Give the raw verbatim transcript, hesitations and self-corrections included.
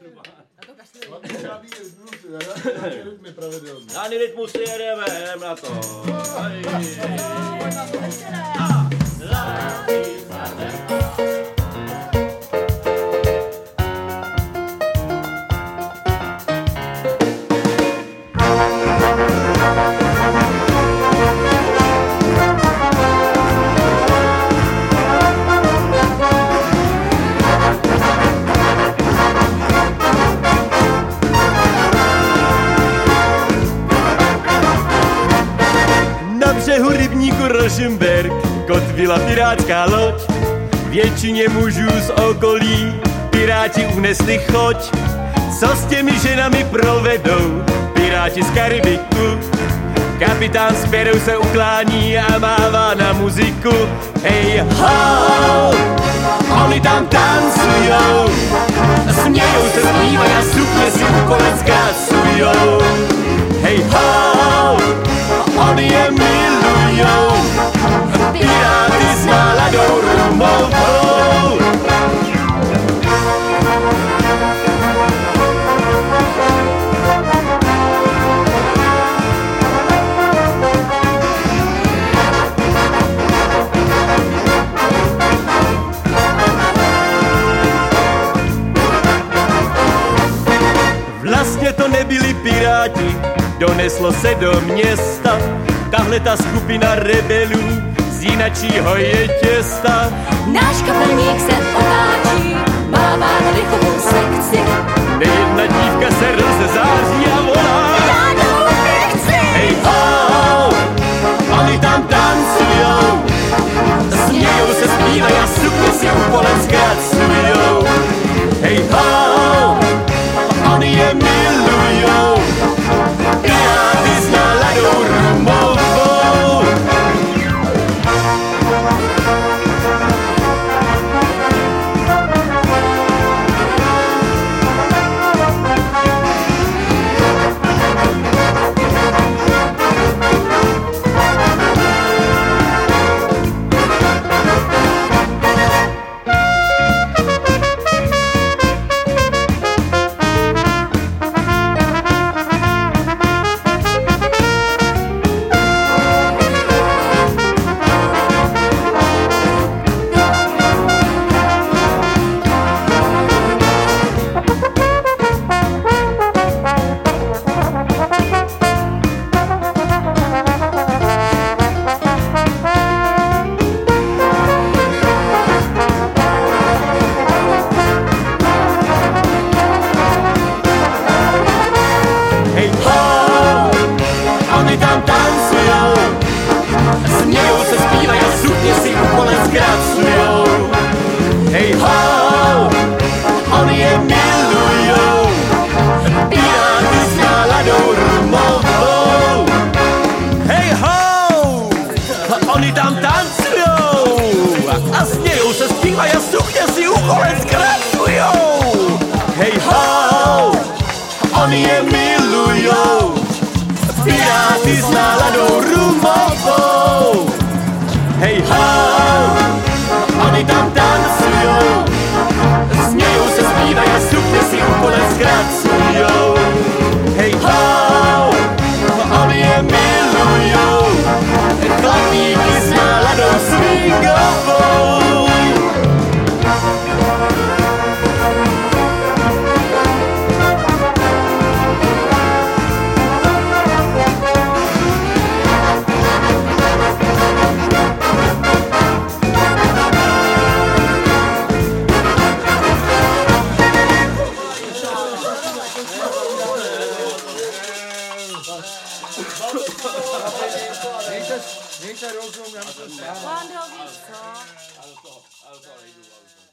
Na to kašli. Žádný rytmus, žádný rytmy pravidelný. Žádný rytmus si jedeme, jdem na to. Na břehu rybníku Rožemberk kotvila pirátská loď. Většině mužů z okolí piráti unesli choď. Co s těmi ženami provedou piráti z Karibiku? Kapitán s perou se uklání a mává na muziku. Hej ho, oni tam tancujou, smějou se, zpívají a sukně si u kolec zkracujou. Hej ho, oni je milujou, piráty s náladou rumovou. Vlastně to nebyli piráti, doneslo se do města tahle ta skupina rebelů z jinačího je těsta. Náš kapelník se otáčí, mává na rychovou sekci. Nejedna dívka se rozezáří a volá: Já jdou, chci! Hej ho, oni tam tancujou, smějou se, zpívají a sukně si u kolec zkracujou. Hej ho, oni je milujou, piráty s náladou rumovou. Oni tam tancujou a smějou se, zpívají a sukně si u kolec zkracujou. Hej ho, oni je milujou, piráty s náladou rumovou. Hej ho, oni tam tancujou, smějou se, zpívají a sukně si u kolec zkracujou. Hej ho, oni je milujou, chlapíky s náladou swingovou. Mějte rozum, já musím spát. Pán, víš co? A do toho, a do toho nejdu, a do toho.